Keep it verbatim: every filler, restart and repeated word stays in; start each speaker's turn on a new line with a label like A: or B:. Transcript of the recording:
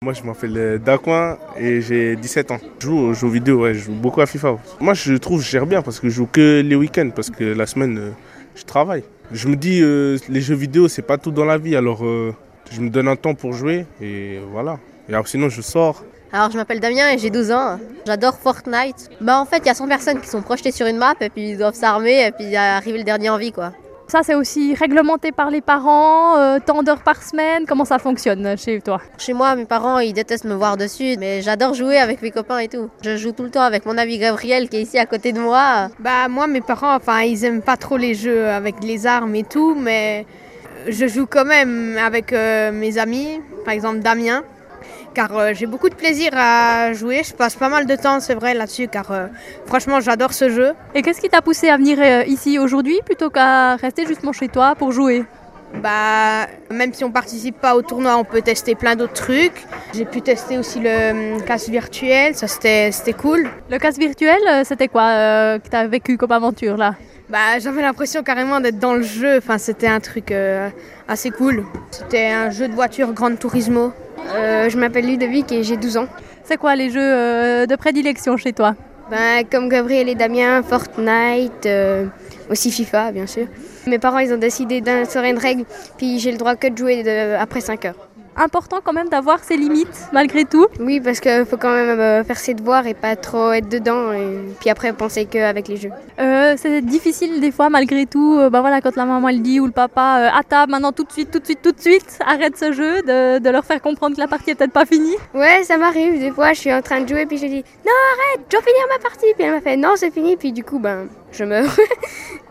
A: Moi, je m'appelle euh, Dacoin et j'ai dix-sept ans. Je joue aux jeux vidéo, ouais, je joue beaucoup à FIFA. Moi, je trouve que je gère bien parce que je joue que les week-ends parce que la semaine, euh, je travaille. Je me dis, euh, les jeux vidéo, c'est pas tout dans la vie, alors euh, je me donne un temps pour jouer et voilà. Et alors sinon, je sors.
B: Alors je m'appelle Damien et j'ai douze ans. J'adore Fortnite. Bah en fait, il y a cent personnes qui sont projetées sur une map et puis ils doivent s'armer et puis arriver le dernier en vie quoi.
C: Ça, c'est aussi réglementé par les parents, euh, tant d'heures par semaine. Comment ça fonctionne chez toi?
B: Chez moi, mes parents, ils détestent me voir dessus, mais j'adore jouer avec mes copains et tout. Je joue tout le temps avec mon ami Gabriel qui est ici à côté de moi.
D: Bah moi, mes parents, enfin, ils aiment pas trop les jeux avec les armes et tout, mais je joue quand même avec euh, mes amis, par exemple Damien. Car euh, j'ai beaucoup de plaisir à jouer, je passe pas mal de temps, c'est vrai, là-dessus, car euh, franchement, j'adore ce jeu.
C: Et qu'est-ce qui t'a poussé à venir euh, ici aujourd'hui plutôt qu'à rester justement chez toi pour jouer?
D: Bah, même si on participe pas au tournoi, on peut tester plein d'autres trucs. J'ai pu tester aussi le euh, casque virtuel, ça c'était, c'était cool.
C: Le casque virtuel, euh, c'était quoi euh, que t'as vécu comme aventure là?
D: Bah, j'avais l'impression carrément d'être dans le jeu, enfin, c'était un truc euh, assez cool. C'était un jeu de voiture Gran Turismo.
E: Euh, je m'appelle Ludovic et j'ai douze ans.
C: C'est quoi les jeux euh, de prédilection chez toi?
E: Ben, comme Gabriel et Damien, Fortnite, euh, aussi FIFA bien sûr. Mes parents ils ont décidé d'instaurer une règle, puis j'ai le droit que de jouer de, après cinq heures.
C: Important quand même d'avoir ses limites malgré tout.
E: Oui, parce qu'il faut quand même euh, faire ses devoirs et pas trop être dedans, et puis après penser qu'avec les jeux.
C: Euh, c'est difficile des fois malgré tout, euh, bah voilà, quand la maman elle dit ou le papa euh, à table maintenant tout de suite, tout de suite, tout de suite, arrête ce jeu, de, de leur faire comprendre que la partie est peut-être pas finie.
E: Ouais, ça m'arrive, des fois je suis en train de jouer puis je dis non arrête, je dois finir ma partie, puis elle m'a fait non c'est fini, puis du coup ben je meurs.